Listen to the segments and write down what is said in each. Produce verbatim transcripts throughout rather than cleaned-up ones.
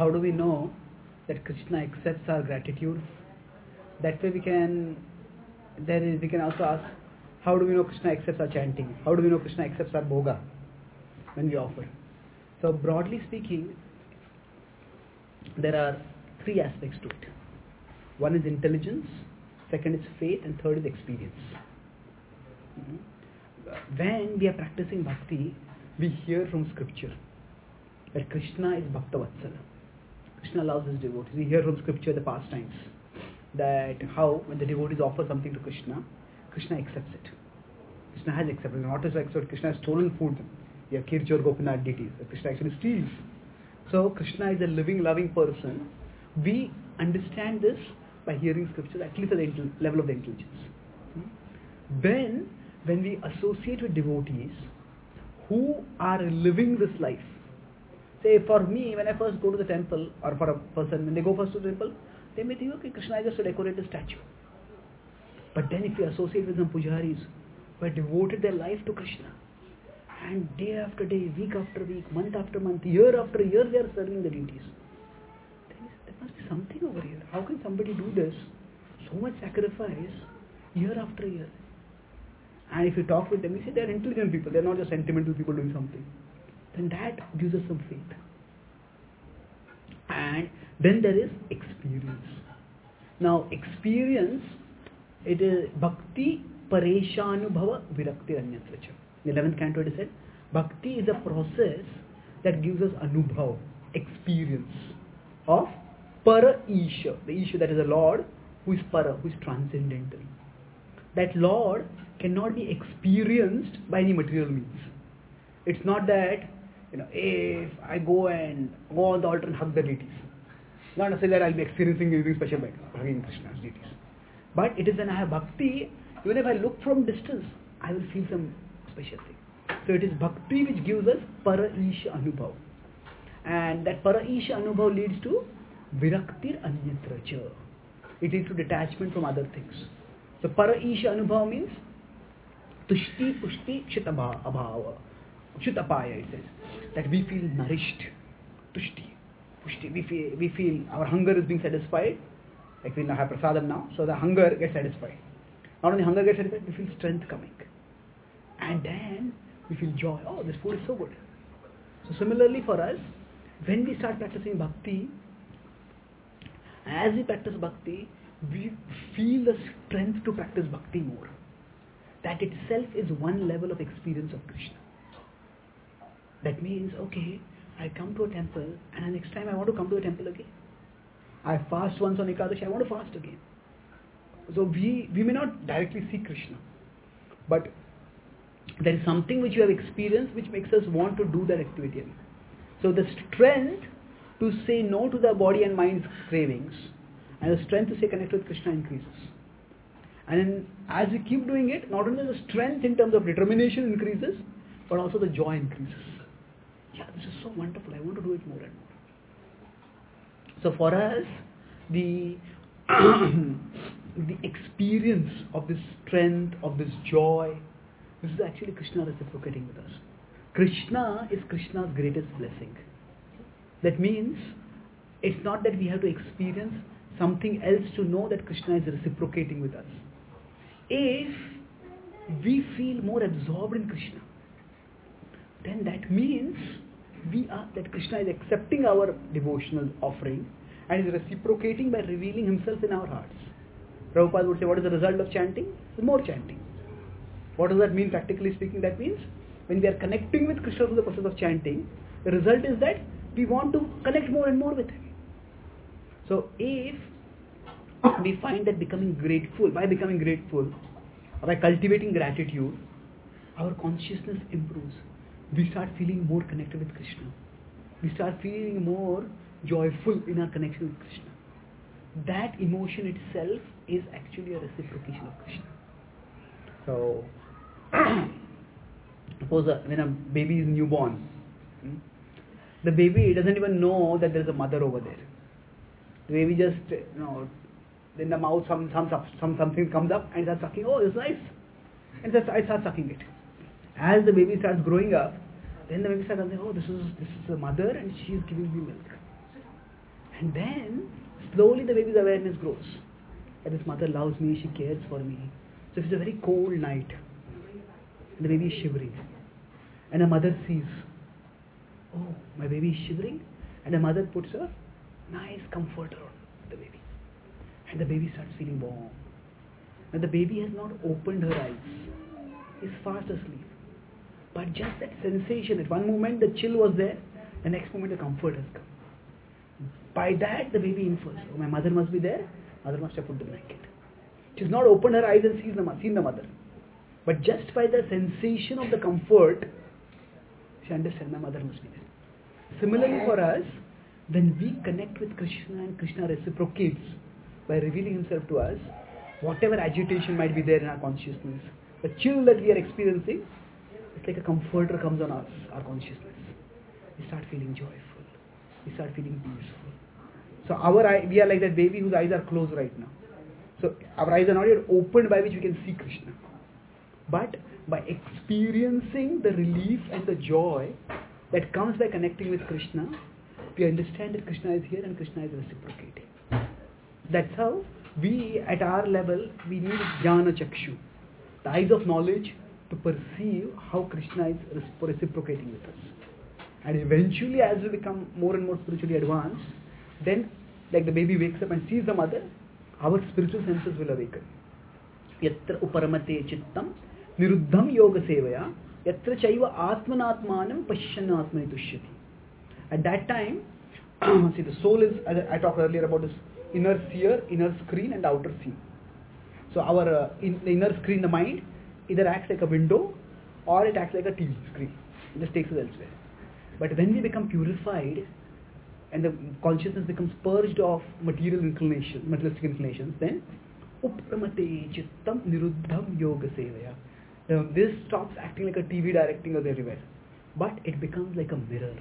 how do we know that Krishna accepts our gratitude? That way we can, there is, we can also ask, how do we know Krishna accepts our chanting? How do we know Krishna accepts our bhoga when we offer? So broadly speaking, there are three aspects to it. One is intelligence, second is faith, and third is experience. Mm-hmm. When we are practicing bhakti, we hear from scripture that Krishna is Bhakta Vatsala. Krishna loves his devotees. We hear from scripture the pastimes that how when the devotees offer something to Krishna, Krishna accepts it. Krishna has accepted it. Not as accepted, Krishna has stolen food. We have Kirchor Gopinath deities. Krishna actually steals. So Krishna is a living, loving person. We understand this by hearing scripture, at least at the intel- level of the intelligence. Hmm? Then, when we associate with devotees who are living this life, say for me, when I first go to the temple, or for a person, when they go first to the temple, they may think, okay, Krishna is just a decorated statue. But then if you associate with some pujaris who have devoted their life to Krishna, and day after day, week after week, month after month, year after year, they are serving the deities. There must be something over here. How can somebody do this? So much sacrifice, year after year. And if you talk with them, you say they are intelligent people, they are not just sentimental people doing something. Then that gives us some faith. And then there is experience. Now experience, it is bhakti pareshanubhava virakti anyatracha. In the eleventh canto it is said, bhakti is a process that gives us anubhav, experience of para isha. The isha, that is a Lord who is para, who is transcendental. That Lord cannot be experienced by any material means. It's not that, you know, if I go and go on the altar and hug the deities. Not necessarily that I'll be experiencing anything special by hugging Krishna's deities. But it is when I have bhakti, even if I look from distance, I will feel some special thing. So it is bhakti which gives us para isha anubhav. And that para isha anubhav leads to viraktir anyatracha. It leads to detachment from other things. So para isha anubhav means tushti pushti kshitabha abhava. Kshitapaya, it says. That we feel nourished. Tushti. Pushti. We feel, we feel our hunger is being satisfied. Like we have prasadam now. So the hunger gets satisfied. Not only hunger gets satisfied, we feel strength coming. And then we feel joy. Oh, this food is so good. So similarly for us, when we start practicing bhakti, as we practice bhakti, we feel the strength to practice bhakti more. That itself is one level of experience of Krishna. That means, okay, I come to a temple and the next time I want to come to the temple again. I fast once on Ekadashi, I want to fast again. So we, we may not directly see Krishna, but there is something which you have experienced which makes us want to do that activity again. So the strength to say no to the body and mind's cravings and the strength to stay connected with Krishna increases. And then as we keep doing it, not only the strength in terms of determination increases, but also the joy increases. Yeah, this is so wonderful. I want to do it more and more. So for us, the the experience of this strength, of this joy, this is actually Krishna reciprocating with us. Krishna is Krishna's greatest blessing. That means it's not that we have to experience something else to know that Krishna is reciprocating with us. If we feel more absorbed in Krishna, then that means we are that Krishna is accepting our devotional offering and is reciprocating by revealing himself in our hearts. Prabhupada would say, what is the result of chanting? It's more chanting. What does that mean practically speaking? That means when we are connecting with Krishna through the process of chanting, the result is that we want to connect more and more with him. So if we find that becoming grateful, by becoming grateful, by cultivating gratitude, our consciousness improves. We start feeling more connected with Krishna. We start feeling more joyful in our connection with Krishna. That emotion itself is actually a reciprocation of Krishna. So, suppose a, when a baby is newborn, hmm, the baby doesn't even know that there is a mother over there. The baby just, you know, in the mouth some, some, some something comes up and starts sucking. Oh, it's nice. And just I start sucking it. As the baby starts growing up, then the baby starts saying, oh, this is this is the mother and she is giving me milk. And then, slowly the baby's awareness grows. That this mother loves me, she cares for me. So if it's a very cold night, and the baby is shivering, and the mother sees, oh, my baby is shivering, and the mother puts a nice comforter on the baby. And the baby starts feeling warm. And the baby has not opened her eyes. He's fast asleep. But just that sensation, at one moment the chill was there, the next moment the comfort has come. By that the baby infers, oh, my mother must be there, mother must have put the blanket. She's not opened her eyes and sees the, seen the mother. But just by the sensation of the comfort, she understands my mother must be there. Similarly for us, when we connect with Krishna and Krishna reciprocates by revealing himself to us, whatever agitation might be there in our consciousness, the chill that we are experiencing, it's like a comforter comes on us, our consciousness. We start feeling joyful. We start feeling peaceful. So our eye, we are like that baby whose eyes are closed right now. So our eyes are not yet opened by which we can see Krishna. But by experiencing the relief and the joy that comes by connecting with Krishna, we understand that Krishna is here and Krishna is reciprocating. That's how we, at our level, we need jnana chakshu, the eyes of knowledge, to perceive how Krishna is reciprocating with us. And eventually, as we become more and more spiritually advanced, then, like the baby wakes up and sees the mother, our spiritual senses will awaken. Yatra uparamate chittam niruddham yoga sevaya yatra chaiva atmanatmanam pasyanatmani tushyati. At that time, see, the soul is, as I talked earlier about this inner seer, inner screen and outer scene. So our uh, in, the inner screen, the mind, either acts like a window or it acts like a T V screen. It just takes us elsewhere. But when we become purified and the consciousness becomes purged of material inclination, materialistic inclinations, then upramate chittam niruddham yoga sevaya. Now, this stops acting like a T V directing us everywhere, but it becomes like a mirror.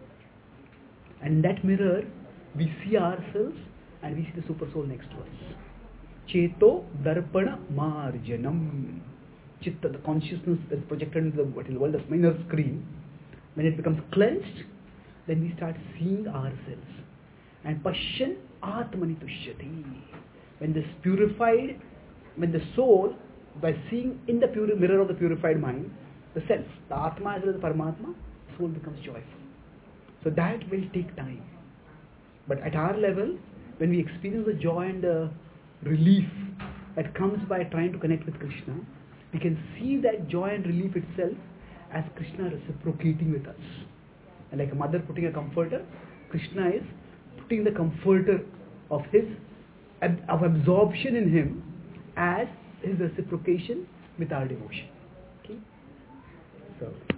And in that mirror, we see ourselves and we see the super soul next to us. Cheto darpana marjanam. Chitta, the consciousness that is projected into the world, the inner screen, when it becomes cleansed, then we start seeing ourselves. And pashyan atmani tushyati. When this purified, when the soul, by seeing in the pure mirror of the purified mind, the self, the Atma as well as the Paramatma, soul becomes joyful. So that will take time. But at our level, when we experience the joy and the relief that comes by trying to connect with Krishna, we can see that joy and relief itself as Krishna reciprocating with us. And like a mother putting a comforter, Krishna is putting the comforter of his of absorption in him as his reciprocation with our devotion. Okay? So